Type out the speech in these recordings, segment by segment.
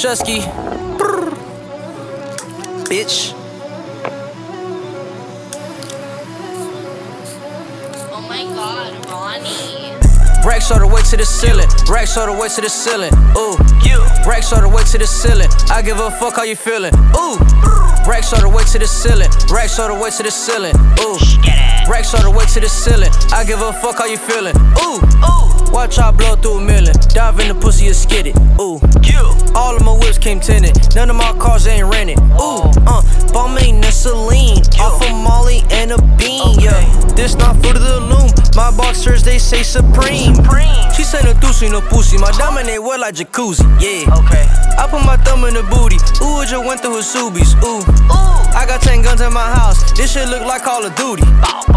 Shusky. Bitch. Oh my god, Ronnie. Racks all the way to the ceiling. Racks all the way to the ceiling. Ooh. Racks all the way to the ceiling. I give a fuck how you feeling. Ooh. Racks all the way to the ceiling. Racks all the way to the ceiling. Ooh. Racks all the way to the ceiling. I give a fuck how you feeling. Ooh. Watch I blow through a million. Dive in the pussy and skid it. Ooh. All of my whips came tinted. None of my cars ain't rented. Ooh. Balmain and Celine. Off of Molly and a bean. Yeah. This not fruit of the loom. My boxers they say supreme. She say no thusi, no pussy. My diamond they wet like jacuzzi. Yeah. Okay. I put my thumb in the booty. Ooh, it just went through his subies. Ooh. I got 10 guns in my house. This shit look like Call of Duty.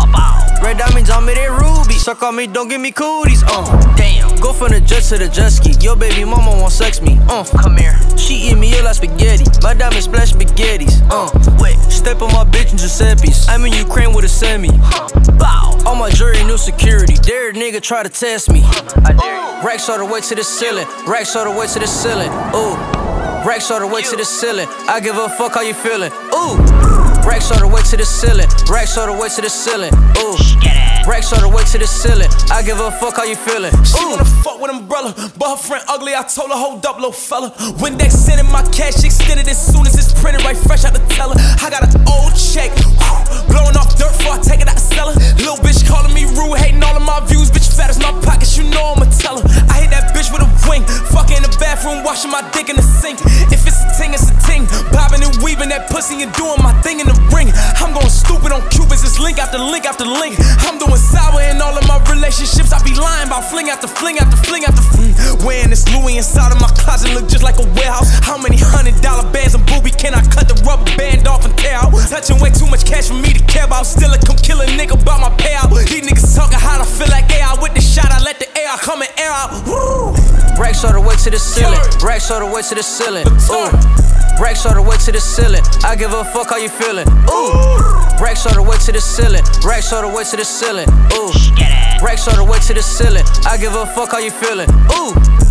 Red diamonds on me, they ruby. Suck on me, don't give me cooties. Damn. Go from the jet to the jet ski. Your baby mama won't sex me. Come here. She eat me up like spaghetti. My diamond splash spaghettis. Step on my bitch in Giuseppe's. I'm in Ukraine with a semi. All my jury, new security. Dare a nigga try to test me. I dare you. Racks all the way to the ceiling. Racks all the way to the ceiling. Ooh. Racks all the way to the ceiling. I give a fuck how you feeling. Ooh. Racks all the way to the ceiling. Racks all the way to the ceiling. Ooh. Racks all the way to the ceiling. I give a fuck how you feeling. She wanna fuck with umbrella, but her friend ugly. I told her hold up, little fella. When they sending my cash, she extended as soon as it's printed right fresh out the teller. I got an old check, blowing off dirt before I take it out the cellar. Little bitch calling me rude, hating all of my views. Bitch fat as my pockets, you know I'ma tell her. I hit that bitch with a wing, fucking in the bathroom, washing my dick in the sink. If it's a ting, it's a ting. Bobbing and weaving that pussy and doing my thing in the ring. I'm going stupid on Cubans, it's link after link after link. I'm doing sour in all of my relationships. I be lying about fling after fling after fling after fling. Wearing this Louis inside of my closet, look just like a warehouse. How many $100 bands and booby can I cut the rubber band off and tear out? Touching way too much cash for me to care about. Still I come kill a nigga about my payout. These niggas talking hot, I feel like AI. With the shot, I let the air come and air out. Woo. Racks all the way to the ceiling. Racks all the way to the ceiling. Ooh. Racks all the way to the ceiling. I give a fuck how you feeling. Ooh. Racks all the way to the ceiling. Racks all the way to the ceiling. Ooh. Racks all the way to the ceiling. I give a fuck how you feeling. Ooh.